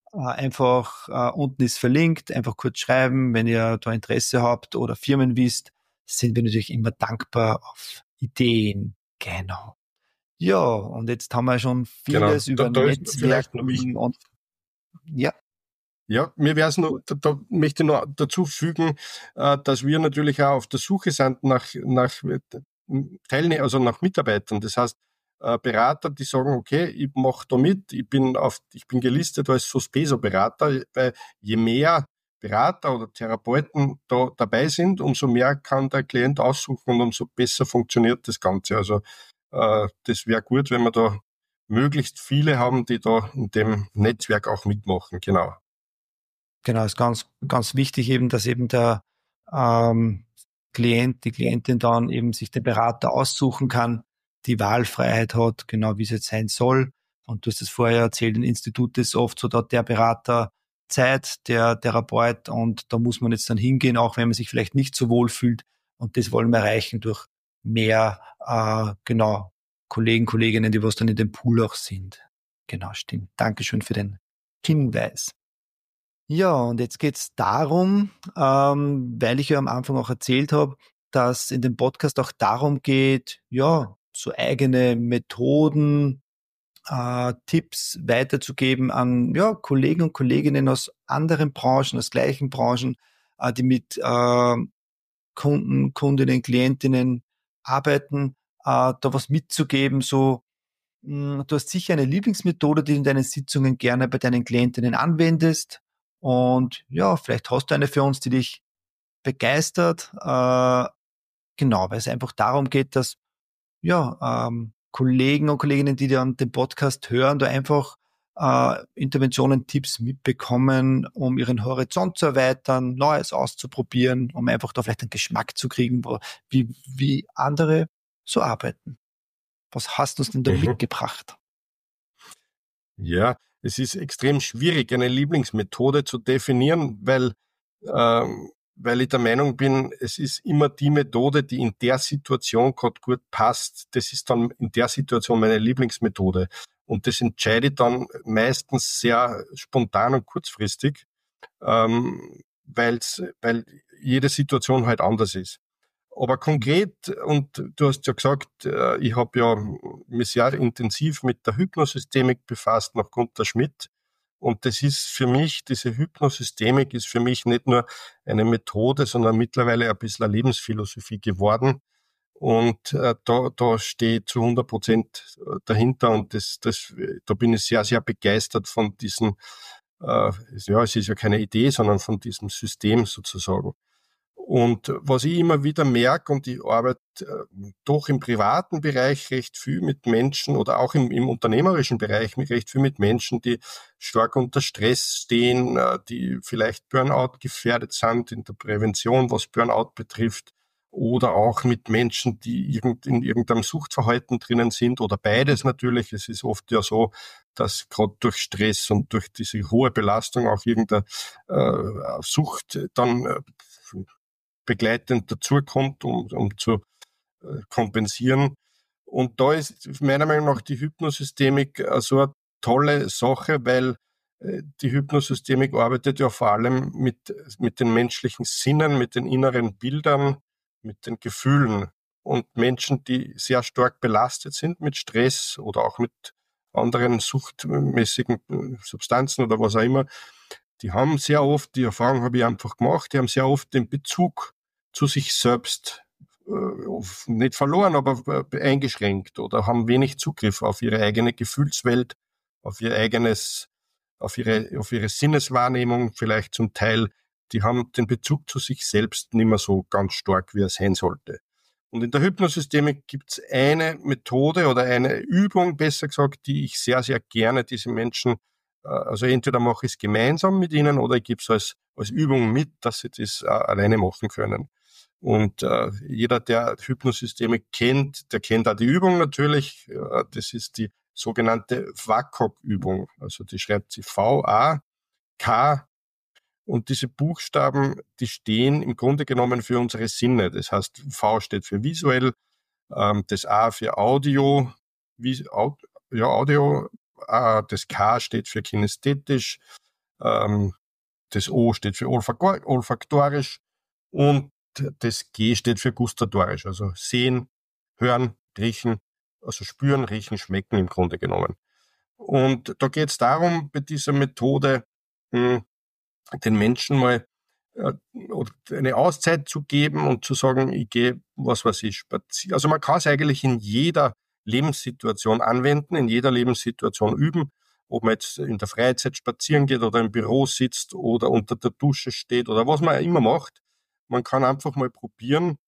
Äh, einfach äh, unten ist verlinkt, einfach kurz schreiben, wenn ihr da Interesse habt oder Firmen wisst, sind wir natürlich immer dankbar auf Ideen. Genau. Ja, und jetzt haben wir schon Genau. vieles Da, über da ist vielleicht noch wichtig. Netzwerken und ja, Ja, mir wäre es nur, da, da möchte ich noch dazu fügen, äh, dass wir natürlich auch auf der Suche sind nach, nach Teilnehmern, also nach Mitarbeitern. Das heißt, äh, Berater, die sagen, okay, ich mache da mit, ich bin auf, ich bin gelistet als Suspeso-Berater, weil je mehr Berater oder Therapeuten da dabei sind, umso mehr kann der Klient aussuchen und umso besser funktioniert das Ganze. Also äh, das wäre gut, wenn wir da möglichst viele haben, die da in dem Netzwerk auch mitmachen. Genau. genau, ist ganz, ganz wichtig eben, dass eben der ähm, Klient, die Klientin dann eben sich den Berater aussuchen kann, die Wahlfreiheit hat, genau wie es jetzt sein soll. Und du hast es vorher erzählt, im Institut ist oft so, dort der Berater Zeit, der Therapeut, und da muss man jetzt dann hingehen, auch wenn man sich vielleicht nicht so wohl fühlt. Und das wollen wir erreichen durch mehr, äh, genau, Kollegen, Kolleginnen, die was dann in dem Pool auch sind. Genau, stimmt. Dankeschön für den Hinweis. Ja, und jetzt geht's darum, ähm, weil ich ja am Anfang auch erzählt habe, dass in dem Podcast auch darum geht, ja, so eigene Methoden, äh, Tipps weiterzugeben an ja, Kollegen und Kolleginnen aus anderen Branchen, aus gleichen Branchen, äh, die mit äh, Kunden, Kundinnen, Klientinnen arbeiten, äh, da was mitzugeben, so Mm, Du hast sicher eine Lieblingsmethode, die du in deinen Sitzungen gerne bei deinen Klientinnen anwendest. Und ja, vielleicht hast du eine für uns, die dich begeistert. Äh, genau, weil es einfach darum geht, dass ja, ähm, Kollegen und Kolleginnen, die dann den Podcast hören, da einfach äh, Interventionen, Tipps mitbekommen, um ihren Horizont zu erweitern, Neues auszuprobieren, um einfach da vielleicht einen Geschmack zu kriegen, wo, wie, wie andere so arbeiten. Was hast du uns denn da Mhm. mitgebracht? Ja, es ist extrem schwierig, eine Lieblingsmethode zu definieren, weil, ähm, weil ich der Meinung bin, es ist immer die Methode, die in der Situation gerade gut passt. Das ist dann in der Situation meine Lieblingsmethode. Und das entscheide ich dann meistens sehr spontan und kurzfristig, ähm, weil's, weil jede Situation halt anders ist. Aber konkret, und du hast ja gesagt, äh, ich habe ja mich sehr intensiv mit der Hypnosystemik befasst nach Gunther Schmidt. Und das ist für mich, diese Hypnosystemik ist für mich nicht nur eine Methode, sondern mittlerweile ein bisschen eine Lebensphilosophie geworden. Und äh, da, da stehe ich zu hundert Prozent dahinter und das, das, da bin ich sehr, sehr begeistert von diesem, äh, ja, es ist ja keine Idee, sondern von diesem System sozusagen. Und was ich immer wieder merke, und ich arbeite äh, doch im privaten Bereich recht viel mit Menschen oder auch im, im unternehmerischen Bereich mit recht viel mit Menschen, die stark unter Stress stehen, äh, die vielleicht Burnout gefährdet sind in der Prävention, was Burnout betrifft, oder auch mit Menschen, die irgend, in irgendeinem Suchtverhalten drinnen sind oder beides natürlich. Es ist oft ja so, dass gerade durch Stress und durch diese hohe Belastung auch irgendeine äh, Sucht dann äh, begleitend dazukommt, um, um zu äh, kompensieren. Und da ist meiner Meinung nach die Hypnosystemik äh, so eine tolle Sache, weil äh, die Hypnosystemik arbeitet ja vor allem mit, mit den menschlichen Sinnen, mit den inneren Bildern, mit den Gefühlen. Und Menschen, die sehr stark belastet sind mit Stress oder auch mit anderen suchtmäßigen äh, Substanzen oder was auch immer, die haben sehr oft, die Erfahrung habe ich einfach gemacht, die haben sehr oft den Bezug zu sich selbst äh, nicht verloren, aber äh, eingeschränkt oder haben wenig Zugriff auf ihre eigene Gefühlswelt, auf ihr eigenes, auf ihre, auf ihre Sinneswahrnehmung vielleicht zum Teil. Die haben den Bezug zu sich selbst nicht mehr so ganz stark, wie er sein sollte. Und in der Hypnosystemik gibt es eine Methode oder eine Übung, besser gesagt, die ich sehr, sehr gerne diese Menschen, äh, also entweder mache ich es gemeinsam mit ihnen oder ich gebe es als, als Übung mit, dass sie das äh, alleine machen können. Und äh, jeder, der Hypnosysteme kennt, der kennt auch die Übung natürlich. Äh, das ist die sogenannte W A C O G-Übung. Also die schreibt sie V A K. Und diese Buchstaben, die stehen im Grunde genommen für unsere Sinne. Das heißt, V steht für visuell, ähm, das A für Audio, wie, ja, Audio, äh, das K steht für kinästhetisch, Ähm, das O steht für olfak- olfaktorisch und das G steht für gustatorisch, also sehen, hören, riechen, also spüren, riechen, schmecken im Grunde genommen. Und da geht es darum, bei dieser Methode mh, den Menschen mal äh, eine Auszeit zu geben und zu sagen, ich gehe, was weiß ich, spazieren. Also man kann es eigentlich in jeder Lebenssituation anwenden, in jeder Lebenssituation üben, ob man jetzt in der Freizeit spazieren geht oder im Büro sitzt oder unter der Dusche steht oder was man immer macht. Man kann einfach mal probieren,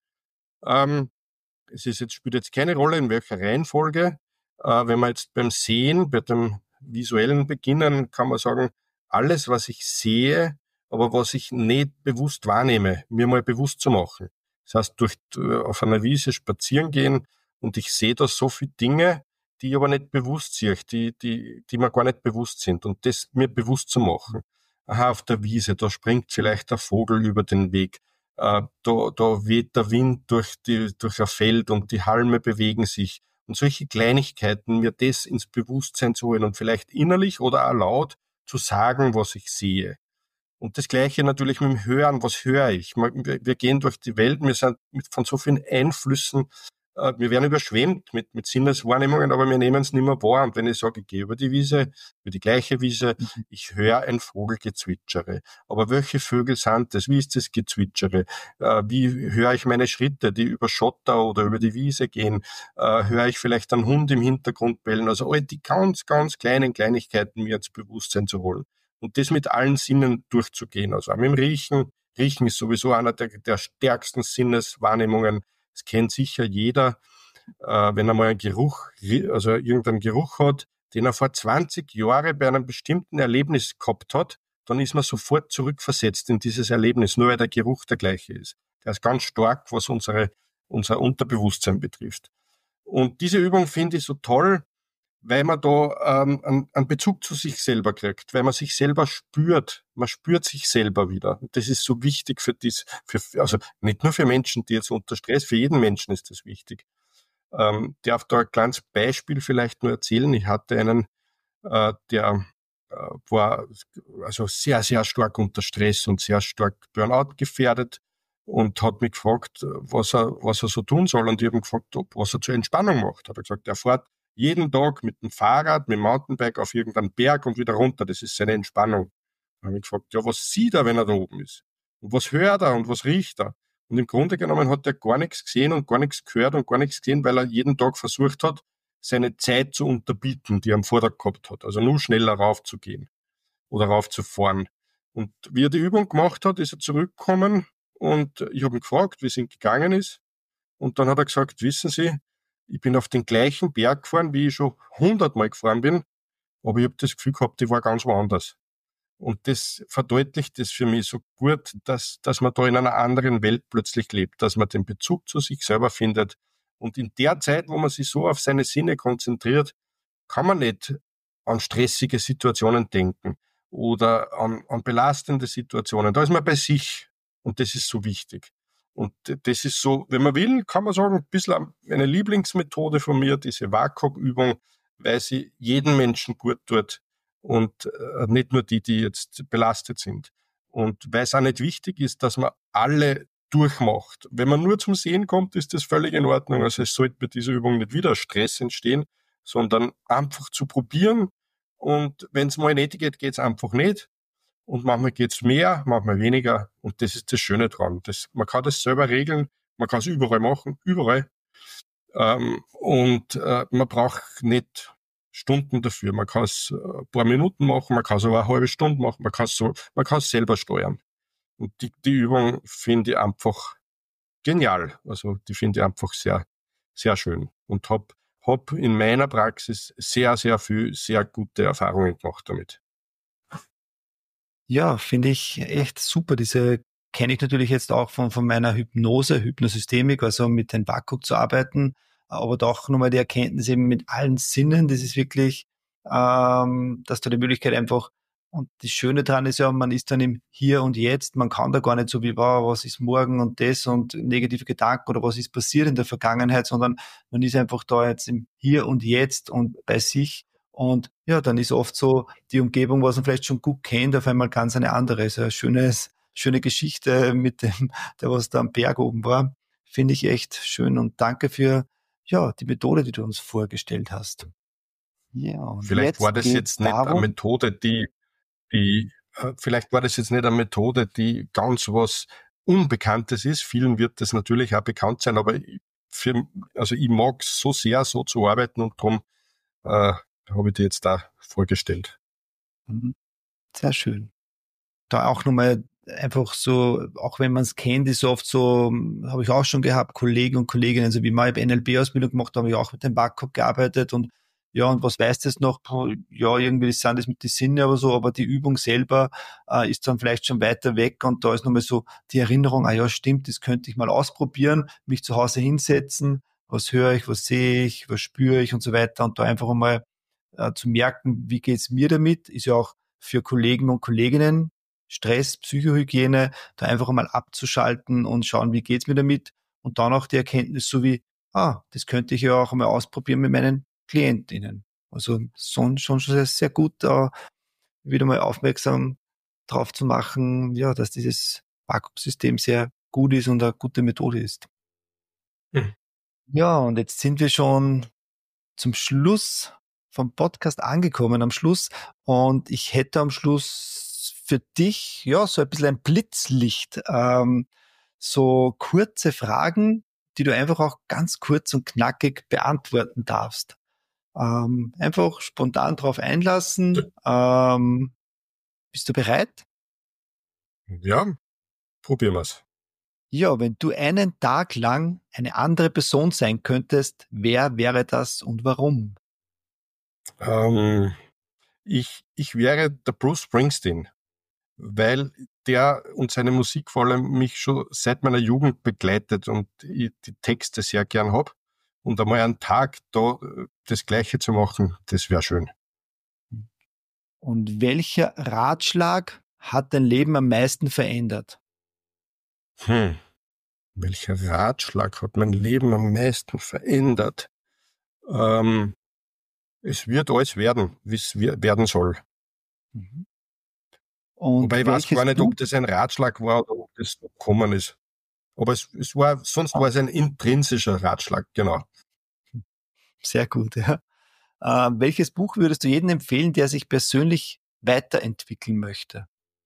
ähm, es ist jetzt, spielt jetzt keine Rolle, in welcher Reihenfolge. Äh, wenn wir jetzt beim Sehen, bei dem visuellen beginnen, kann man sagen, alles, was ich sehe, aber was ich nicht bewusst wahrnehme, mir mal bewusst zu machen. Das heißt, durch, äh, auf einer Wiese spazieren gehen und ich sehe da so viele Dinge, die ich aber nicht bewusst sehe, die, die, die mir gar nicht bewusst sind und das mir bewusst zu machen. Aha, auf der Wiese, da springt vielleicht der Vogel über den Weg. Äh, da, da weht der Wind durch, die, durch ein Feld und die Halme bewegen sich. Und solche Kleinigkeiten, mir das ins Bewusstsein zu holen und vielleicht innerlich oder auch laut zu sagen, was ich sehe. Und das Gleiche natürlich mit dem Hören. Was höre ich? Wir, wir gehen durch die Welt, wir sind mit, von so vielen Einflüssen, äh, wir werden überschwemmt mit, mit Sinneswahrnehmungen, aber wir nehmen es nicht mehr wahr. Und wenn ich sage, ich gehe über die Wiese, über die gleiche Wiese, Mhm. ich höre ein Vogelgezwitschere. Aber welche Vögel sind das? Wie ist das Gezwitschere? Äh, wie höre ich meine Schritte, die über Schotter oder über die Wiese gehen? Äh, höre ich vielleicht einen Hund im Hintergrund bellen? Also all die ganz, ganz kleinen Kleinigkeiten mir ins Bewusstsein zu holen. Und das mit allen Sinnen durchzugehen. Also auch mit dem Riechen. Riechen ist sowieso einer der, der stärksten Sinneswahrnehmungen. Das kennt sicher jeder, äh, wenn er mal einen Geruch, also irgendeinen Geruch hat, den er vor zwanzig Jahren bei einem bestimmten Erlebnis gehabt hat, dann ist man sofort zurückversetzt in dieses Erlebnis, nur weil der Geruch der gleiche ist. Der ist ganz stark, was unsere, unser Unterbewusstsein betrifft. Und diese Übung finde ich so toll, weil man da ähm, einen, einen Bezug zu sich selber kriegt, weil man sich selber spürt. Man spürt sich selber wieder. Und das ist so wichtig für dies, für, also nicht nur für Menschen, die jetzt unter Stress, für jeden Menschen ist das wichtig. Ähm, ich darf da ein kleines Beispiel vielleicht nur erzählen. Ich hatte einen, äh, der äh, war also sehr, sehr stark unter Stress und sehr stark Burnout gefährdet und hat mich gefragt, was er, was er so tun soll. Und ich habe ihn gefragt, ob, was er zur Entspannung macht. Hat er gesagt, er fährt jeden Tag mit dem Fahrrad, mit dem Mountainbike auf irgendeinen Berg und wieder runter. Das ist seine Entspannung. Dann habe ich gefragt, ja, was sieht er, wenn er da oben ist? Und was hört er und was riecht er? Und im Grunde genommen hat er gar nichts gesehen und gar nichts gehört und gar nichts gesehen, weil er jeden Tag versucht hat, seine Zeit zu unterbieten, die er am Vortag gehabt hat. Also nur schneller raufzugehen oder raufzufahren. Und wie er die Übung gemacht hat, ist er zurückgekommen und ich habe ihn gefragt, wie es ihm gegangen ist. Und dann hat er gesagt, wissen Sie, ich bin auf den gleichen Berg gefahren, wie ich schon hundertmal gefahren bin, aber ich habe das Gefühl gehabt, ich war ganz woanders. Und das verdeutlicht es für mich so gut, dass, dass man da in einer anderen Welt plötzlich lebt, dass man den Bezug zu sich selber findet. Und in der Zeit, wo man sich so auf seine Sinne konzentriert, kann man nicht an stressige Situationen denken oder an, an belastende Situationen. Da ist man bei sich und das ist so wichtig. Und das ist so, wenn man will, kann man sagen, ein bisschen eine Lieblingsmethode von mir, diese W A K O-Übung, weil sie jeden Menschen gut tut und äh, nicht nur die, die jetzt belastet sind. Und weil es auch nicht wichtig ist, dass man alle durchmacht. Wenn man nur zum Sehen kommt, ist das völlig in Ordnung. Also es sollte bei dieser Übung nicht wieder Stress entstehen, sondern einfach zu probieren. Und wenn es mal nicht geht, geht es einfach nicht. Und manchmal geht's mehr, manchmal weniger. Und das ist das Schöne dran. Das, man kann das selber regeln, man kann es überall machen, überall. Ähm, und äh, man braucht nicht Stunden dafür. Man kann es ein paar Minuten machen, man kann es auch eine halbe Stunde machen, man kann es so, man kann es selber steuern. Und die, die Übung finde ich einfach genial. Also die finde ich einfach sehr, sehr schön. Und hab, hab in meiner Praxis sehr, sehr viel, sehr gute Erfahrungen gemacht damit. Ja, finde ich echt super. Diese kenne ich natürlich jetzt auch von, von meiner Hypnose, Hypnosystemik, also mit den W A K O zu arbeiten, aber doch nochmal die Erkenntnis eben mit allen Sinnen, das ist wirklich, ähm, dass da die Möglichkeit einfach, und das Schöne daran ist ja, man ist dann im Hier und Jetzt, man kann da gar nicht so wie, wow, was ist morgen und das und negative Gedanken oder was ist passiert in der Vergangenheit, sondern man ist einfach da jetzt im Hier und Jetzt und bei sich Und ja, dann ist oft so die Umgebung, was man vielleicht schon gut kennt, auf einmal ganz eine andere. So eine schönes, schöne Geschichte mit dem, der was da am Berg oben war, finde ich echt schön. Und danke für, ja, die Methode, die du uns vorgestellt hast. Ja, und Vielleicht war jetzt das geht's jetzt nicht eine darum, Methode, die, die, äh, vielleicht war das jetzt nicht eine Methode, die ganz was Unbekanntes ist. Vielen wird das natürlich auch bekannt sein, aber für, also ich mag es so sehr, so zu arbeiten und darum äh, habe ich die jetzt da vorgestellt. mhm, sehr schön. Da auch nochmal einfach so, auch wenn man es kennt, ist so oft so, hm, habe ich auch schon gehabt, Kollegen und Kolleginnen, also wie mal, ich habe N L P-Ausbildung gemacht, da habe ich auch mit dem W A C gearbeitet und ja, und was weiß das noch? Puh, ja, irgendwie sind das mit die Sinne aber so, aber die Übung selber äh, ist dann vielleicht schon weiter weg und da ist nochmal so die Erinnerung, ah ja, stimmt, das könnte ich mal ausprobieren, mich zu Hause hinsetzen, was höre ich, was sehe ich, was spüre ich und so weiter und da einfach einmal äh, zu merken, wie geht's mir damit, ist ja auch für Kollegen und Kolleginnen Stress, Psychohygiene, da einfach einmal abzuschalten und schauen, wie geht's mir damit und dann auch die Erkenntnis so wie, ah, das könnte ich ja auch einmal ausprobieren mit meinen KlientInnen. Also schon, schon sehr, sehr gut, da wieder mal aufmerksam drauf zu machen, ja, dass dieses Vakuumsystem sehr gut ist und eine gute Methode ist. Hm. Ja, und jetzt sind wir schon zum Schluss vom Podcast angekommen, am Schluss. Und ich hätte am Schluss für dich, ja, so ein bisschen ein Blitzlicht, ähm, so kurze Fragen, die du einfach auch ganz kurz und knackig beantworten darfst. Ähm, einfach spontan drauf einlassen. Ähm, bist du bereit? Ja, probieren wir's. Ja, wenn du einen Tag lang eine andere Person sein könntest, wer wäre das und warum? Ähm, ich, ich wäre der Bruce Springsteen, weil der und seine Musik vor allem mich schon seit meiner Jugend begleitet und ich die Texte sehr gern hab. Und einmal einen Tag da äh, das Gleiche zu machen, das wäre schön. Und welcher Ratschlag hat dein Leben am meisten verändert? Hm. Welcher Ratschlag hat mein Leben am meisten verändert? Ähm, es wird alles werden, wie es werden soll. Mhm. Wobei Und ich weiß gar welches nicht, Buch? ob das ein Ratschlag war oder ob das noch gekommen ist. Aber es, es war, sonst war es ein intrinsischer Ratschlag, genau. Sehr gut, ja. Äh, welches Buch würdest du jedem empfehlen, der sich persönlich weiterentwickeln möchte?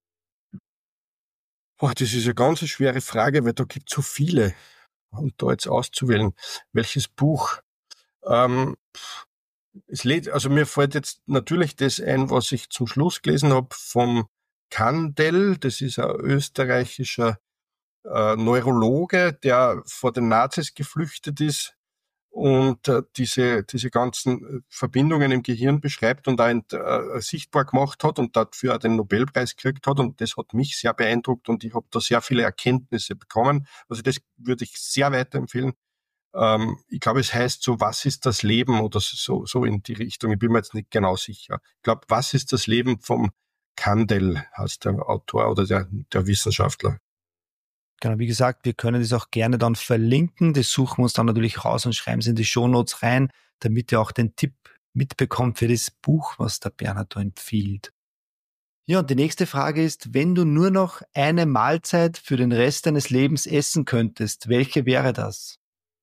Boah, das ist eine ganz schwere Frage, weil da gibt es so viele. Und da jetzt auszuwählen, welches Buch. Ähm, es lädt, also mir fällt jetzt natürlich das ein, was ich zum Schluss gelesen habe vom Kandel. Das ist ein österreichischer äh, Neurologe, der vor den Nazis geflüchtet ist und äh, diese, diese ganzen Verbindungen im Gehirn beschreibt und auch äh, sichtbar gemacht hat und dafür auch den Nobelpreis gekriegt hat. Und das hat mich sehr beeindruckt und ich habe da sehr viele Erkenntnisse bekommen. Also das würde ich sehr weiterempfehlen. Ähm, ich glaube, es heißt so, was ist das Leben oder so, so in die Richtung. Ich bin mir jetzt nicht genau sicher. Ich glaube, was ist das Leben vom Kandel, heißt der Autor oder der, der Wissenschaftler. Genau, wie gesagt, wir können das auch gerne dann verlinken. Das suchen wir uns dann natürlich raus und schreiben es in die Shownotes rein, damit ihr auch den Tipp mitbekommt für das Buch, was der Bernhard da empfiehlt. Ja, und die nächste Frage ist, wenn du nur noch eine Mahlzeit für den Rest deines Lebens essen könntest, welche wäre das?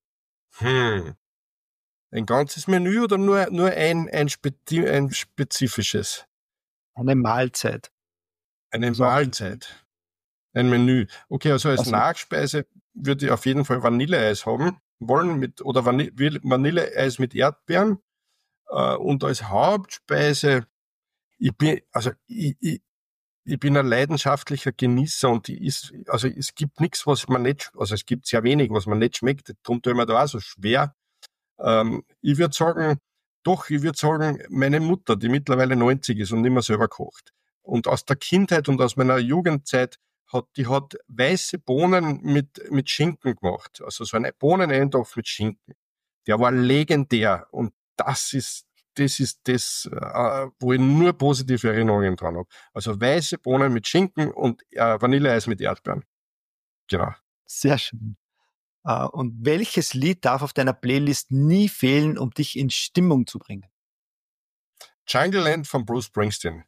Hm. Ein ganzes Menü oder nur, nur ein, ein, spezi ein spezifisches? Eine Mahlzeit. Eine Also auch, Mahlzeit. Ein Menü. Okay, also als also, Nachspeise würde ich auf jeden Fall Vanilleeis haben wollen mit, oder Vanille, Vanilleeis mit Erdbeeren. Äh, und als Hauptspeise, ich bin, also ich, ich, ich bin ein leidenschaftlicher Genießer und ich ist, also es gibt nichts, was man nicht, also es gibt sehr wenig, was man nicht schmeckt. Darum tue ich mir da auch so schwer. Ähm, ich würde sagen, doch, ich würde sagen, meine Mutter, die mittlerweile neunzig ist und nicht mehr selber kocht. Und aus der Kindheit und aus meiner Jugendzeit hat, die hat weiße Bohnen mit, mit Schinken gemacht. Also so ein Bohneneintopf mit Schinken. Der war legendär. Und das ist, das ist das, äh, wo ich nur positive Erinnerungen dran habe. Also weiße Bohnen mit Schinken und äh, Vanilleeis mit Erdbeeren. Genau. sehr schön. Äh, Und welches Lied darf auf deiner Playlist nie fehlen, um dich in Stimmung zu bringen? Jungleland von Bruce Springsteen.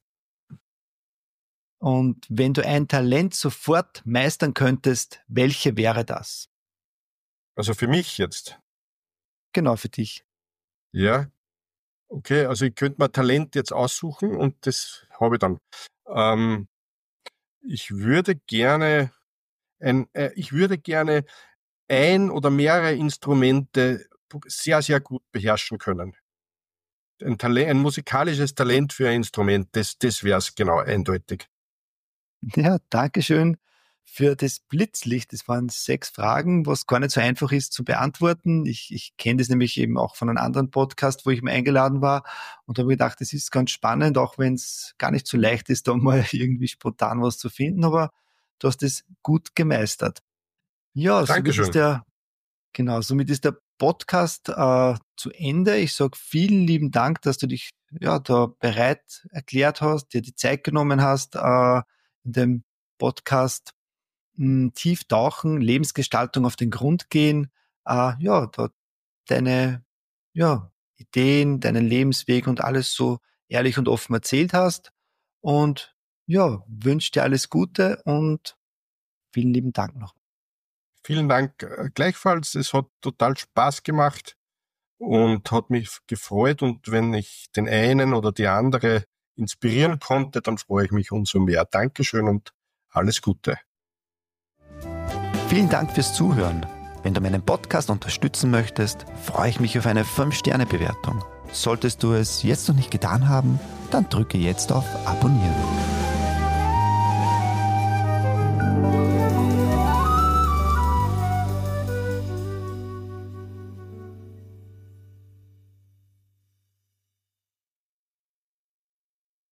Und wenn du ein Talent sofort meistern könntest, welche wäre das? Also für mich jetzt. Genau, für dich. Ja. Okay, also ich könnte mir Talent jetzt aussuchen und das habe ich dann. Ähm, ich würde gerne ein, äh, ich würde gerne ein oder mehrere Instrumente sehr, sehr gut beherrschen können. Ein Talent, ein musikalisches Talent für ein Instrument, das, das wäre es genau, eindeutig. Ja, danke schön für das Blitzlicht. Das waren sechs Fragen, was gar nicht so einfach ist zu beantworten. Ich, ich kenne das nämlich eben auch von einem anderen Podcast, wo ich mir eingeladen war und habe gedacht, das ist ganz spannend, auch wenn es gar nicht so leicht ist, da mal irgendwie spontan was zu finden, aber du hast es gut gemeistert. Ja, somit ist Dankeschön. der, genau, somit ist der Podcast äh, zu Ende. Ich sage vielen lieben Dank, dass du dich ja da bereit erklärt hast, dir die Zeit genommen hast, äh, in dem Podcast mh, tief tauchen, Lebensgestaltung auf den Grund gehen, äh, ja, da deine ja, Ideen, deinen Lebensweg und alles so ehrlich und offen erzählt hast. Und ja, wünsche dir alles Gute und vielen lieben Dank noch. Vielen Dank äh, gleichfalls. Es hat total Spaß gemacht und hat mich gefreut. Und wenn ich den einen oder die andere inspirieren konnte, dann freue ich mich umso mehr. Dankeschön und alles Gute. Vielen Dank fürs Zuhören. Wenn du meinen Podcast unterstützen möchtest, freue ich mich auf eine fünf Sterne Bewertung. Solltest du es jetzt noch nicht getan haben, dann drücke jetzt auf Abonnieren.